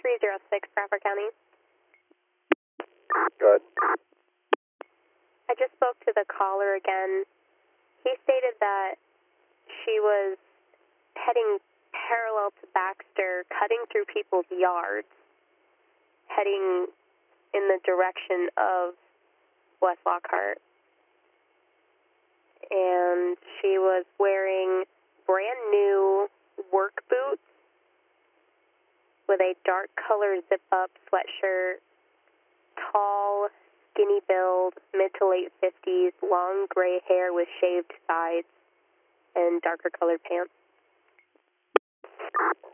306, Crawford County. Good. I just spoke to the caller again. He stated that she was heading parallel to Baxter, cutting through people's yards, heading in the direction of West Lockhart. And she was wearing brand new work boots with a dark color zip-up sweatshirt, tall, skinny build, mid to late 50s, long gray hair with shaved sides, and darker colored pants.